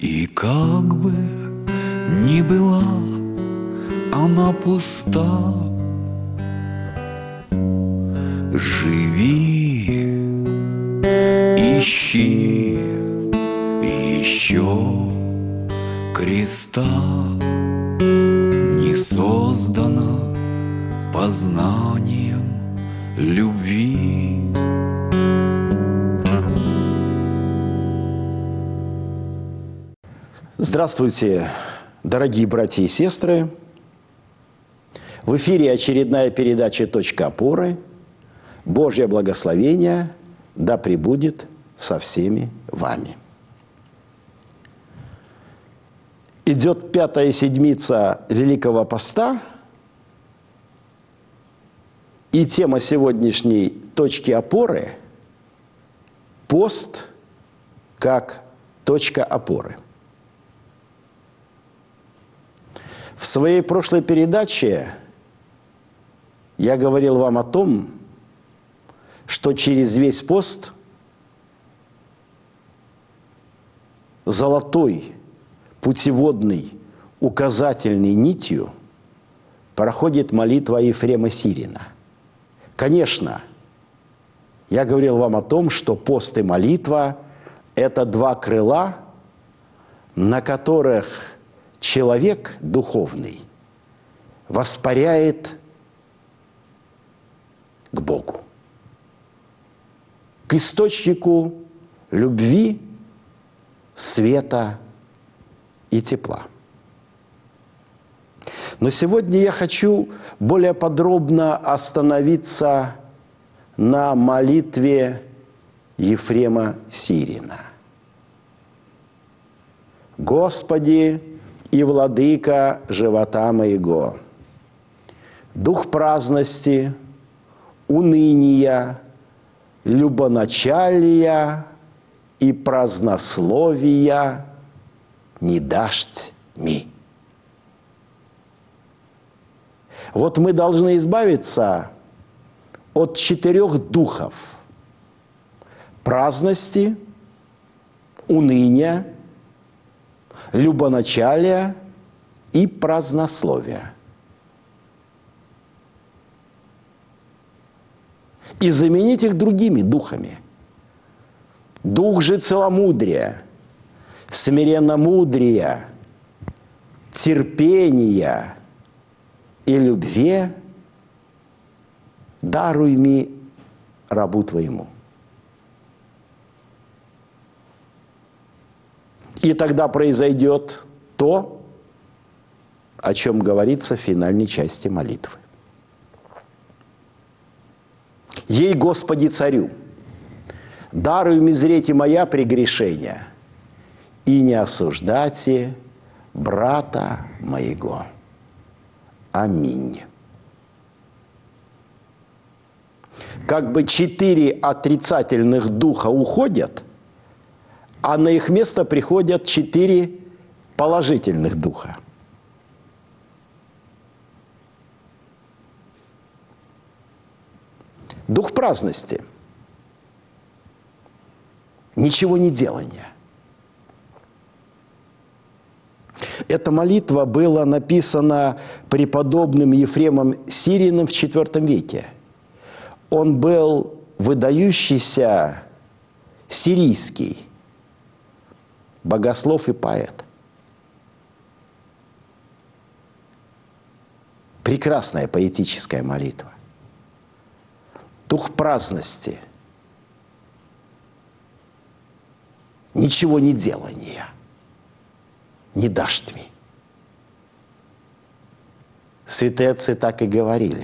И как бы ни была она пуста, живи, ищи еще креста. Не создана познанием любви. Здравствуйте, дорогие братья и сестры! В эфире очередная передача «Точка опоры». Божье благословение да пребудет со всеми вами. Идет 5-я седмица Великого Поста, и тема сегодняшней точки опоры – пост как точка опоры. В своей прошлой передаче я говорил вам о том, что через весь пост золотой, путеводной, указательной нитью проходит молитва Ефрема Сирина. Конечно, я говорил вам о том, что пост и молитва – это два крыла, на которых человек духовный воспаряет к Богу, к источнику любви, света и тепла. Но сегодня я хочу более подробно остановиться на молитве Ефрема Сирина. «Господи и владыка живота моего, дух праздности, уныния, любоначалия и празднословия не дашь ми». Вот мы должны избавиться от 4 духов: праздности, уныния, любоначалия и празднословия. И заменить их другими духами. Дух же целомудрия, смиренномудрия, терпения и любви даруй ми, рабу твоему. И тогда произойдет то, о чем говорится в финальной части молитвы. «Ей, Господи, царю, даруй ми зрете моя прегрешения, и не осуждайте брата моего. Аминь». Как бы 4 отрицательных духа уходят, а на их место приходят 4 положительных духа. Дух праздности, ничего не делания. Эта молитва была написана преподобным Ефремом Сириным в IV веке. Он был выдающийся сирийский богослов и поэт. Прекрасная поэтическая молитва. Дух праздности, ничего не делания не дашь ми. Святые отцы так и говорили.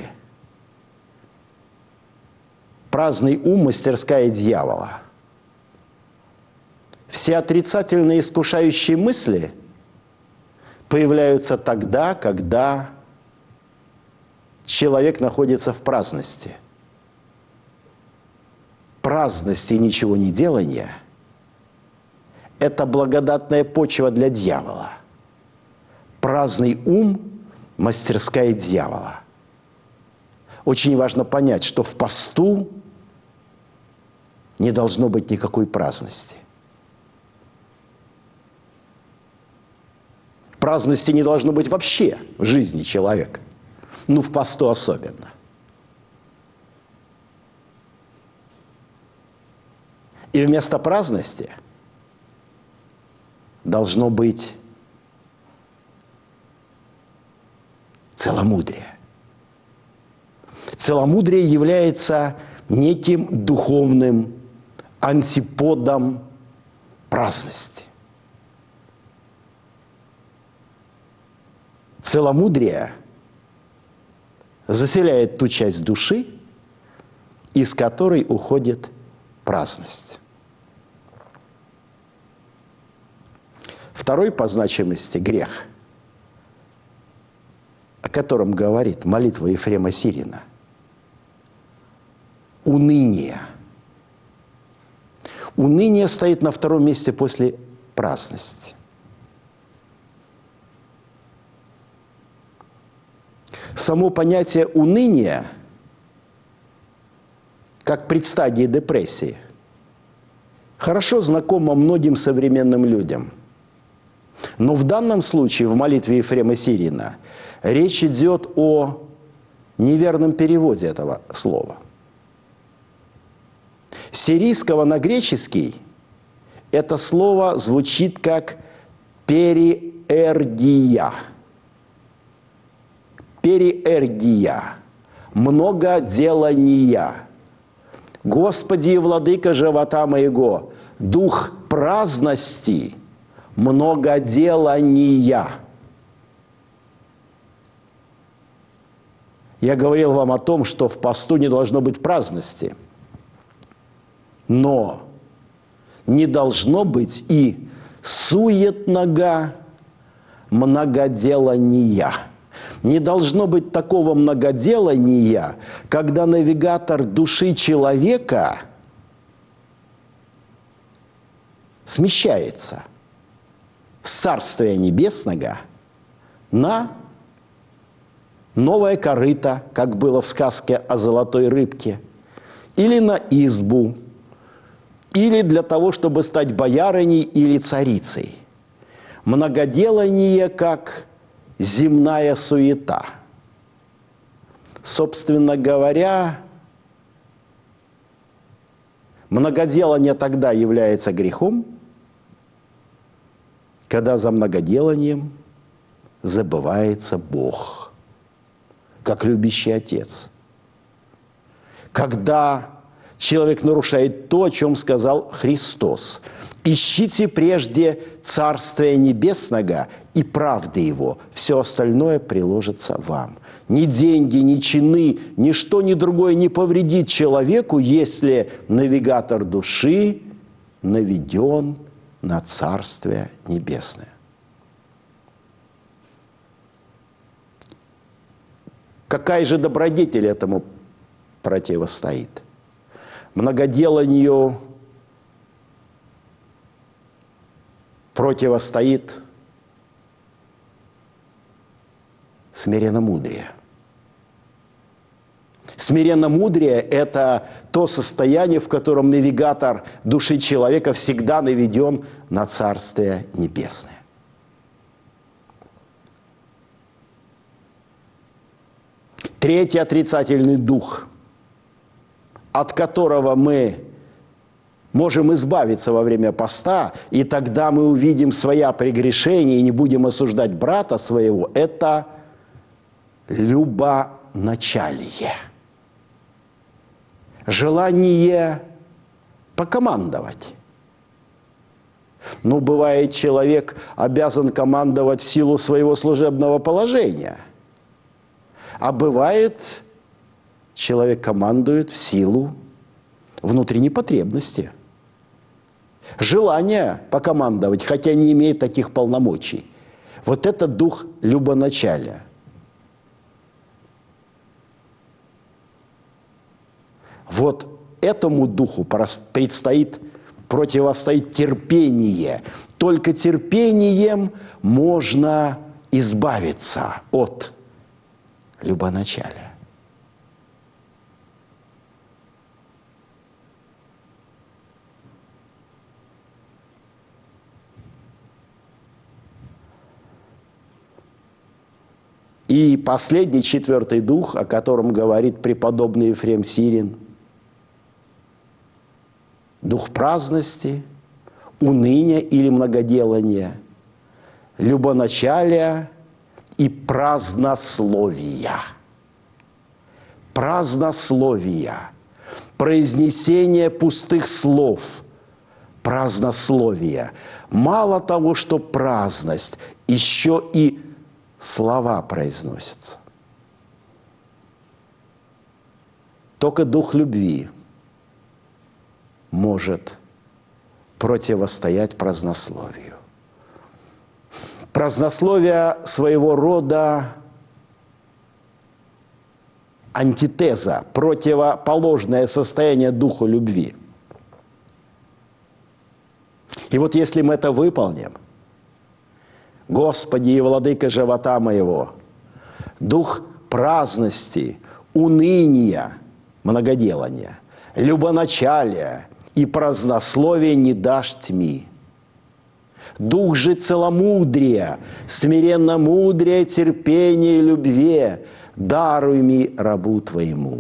Праздный ум – мастерская дьявола. Все отрицательные искушающие мысли появляются тогда, когда человек находится в праздности. Праздность и ничего не делания – это благодатная почва для дьявола. Праздный ум – мастерская дьявола. Очень важно понять, что в посту не должно быть никакой праздности. Праздности не должно быть вообще в жизни человека. Ну, в посту особенно. И вместо праздности должно быть целомудрие. Целомудрие является неким духовным антиподом праздности. Целомудрие заселяет ту часть души, из которой уходит праздность. Второй по значимости грех, о котором говорит молитва Ефрема Сирина – уныние. Уныние стоит на втором месте после праздности. Само понятие уныния, как предстадии депрессии, хорошо знакомо многим современным людям. Но в данном случае, в молитве Ефрема Сирина, речь идет о неверном переводе этого слова. С сирийского на греческий это слово звучит как периэргия. Периэргия. Многоделания. Господи и владыка живота моего, дух праздности, многоделания. Я говорил вам о том, что в посту не должно быть праздности. Но не должно быть и суетного многоделания. Не должно быть такого многоделания, когда навигатор души человека смещается с Царствия Небесного на новое корыто, как было в сказке о золотой рыбке, или на избу, или для того, чтобы стать боярыней или царицей. Многоделание как земная суета. Собственно говоря, многоделание тогда является грехом, когда за многоделанием забывается Бог, как любящий Отец. Когда человек нарушает то, о чем сказал Христос. «Ищите прежде Царствия Небесного и правды Его, все остальное приложится вам». Ни деньги, ни чины, ничто, ни другое не повредит человеку, если навигатор души наведен на Царствие Небесное. Какая же добродетель этому противостоит? Многоделанию противостоит смиренномудрие. Смиренномудрие – это то состояние, в котором навигатор души человека всегда наведен на Царствие Небесное. Третий отрицательный дух, от которого мы можем избавиться во время поста, и тогда мы увидим свои прегрешения и не будем осуждать брата своего, это любоначалие. Желание покомандовать. Ну, бывает, человек обязан командовать в силу своего служебного положения. А бывает, человек командует в силу внутренней потребности. Желание покомандовать, хотя не имеет таких полномочий. Вот это дух любоначалия. Вот этому духу предстоит противостоять терпение. Только терпением можно избавиться от любоначалия. И последний, четвертый дух, о котором говорит преподобный Ефрем Сирин, дух праздности, уныния или многоделания, любоначалия и празднословия. Празднословия. Произнесение пустых слов. Празднословия. Мало того, что праздность, еще и слова произносятся. Только дух любви может противостоять празднословию. Празднословие своего рода антитеза, противоположное состояние духу любви. И вот если мы это выполним, Господи и Владыка живота моего, дух праздности, уныния, многоделания, любоначалия и празднословия не дашь тьми. Дух же целомудрия, смиренно-мудрия, терпения и любви даруй ми рабу Твоему.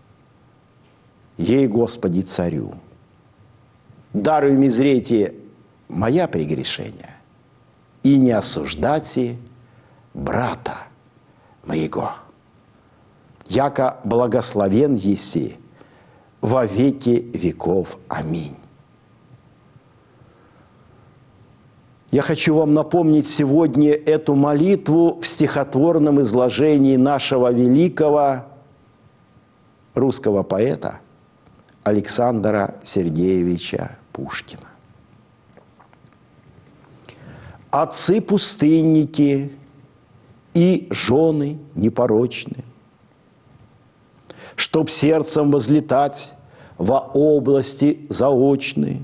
Ей, Господи, Царю, даруй ми зрейте моя прегрешения и не осуждайте брата моего. Яко благословен еси во веки веков. Аминь. Я хочу вам напомнить сегодня эту молитву в стихотворном изложении нашего великого русского поэта Александра Сергеевича Пушкина. Отцы-пустынники и жены непорочные, чтоб сердцем возлетать во области заочные,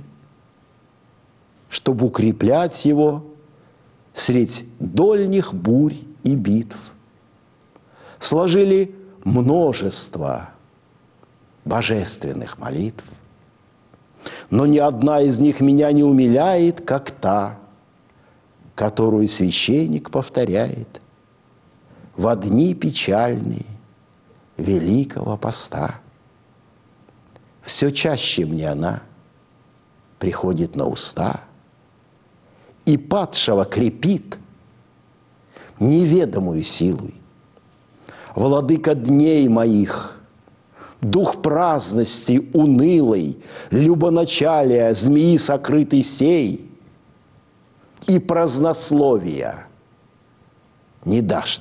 чтобы укреплять его средь дольних бурь и битв, сложили множество божественных молитв, но ни одна из них меня не умиляет, как та, которую священник повторяет в дни печальные Великого Поста. Все чаще мне она приходит на уста и падшего крепит неведомую силой. Владыка дней моих, дух праздности унылой, любоначалия, змеи сокрытый сей и празднословия не дашь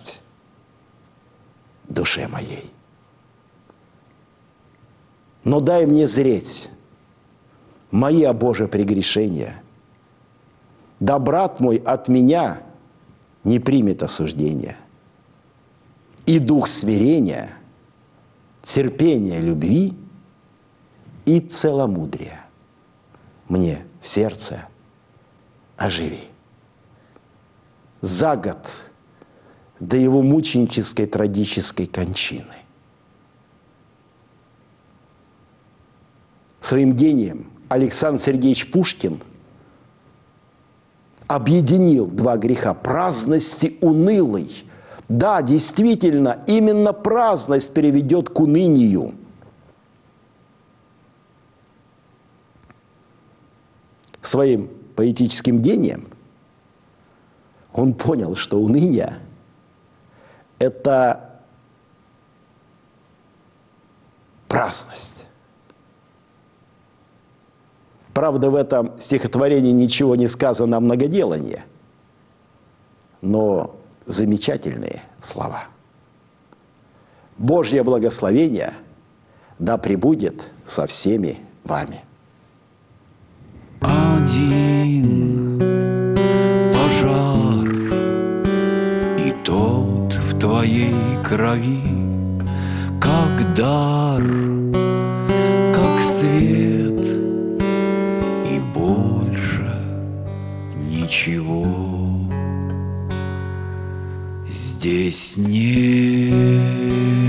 душе моей. Но дай мне зреть мои, о Боже, прегрешения, да брат мой от меня не примет осуждения, и дух смирения, терпения, любви и целомудрия мне в сердце оживи. За год до его мученической трагической кончины своим гением Александр Сергеевич Пушкин объединил два греха – праздности унылой. Да, действительно, именно праздность приведет к унынию. Своим поэтическим гением он понял, что уныние – это праздность. Правда, в этом стихотворении ничего не сказано о многоделании, но замечательные слова. Божье благословение да пребудет со всеми вами. Один пожар, и тот в твоей крови, как дар, как свет, и больше ничего. Здесь нет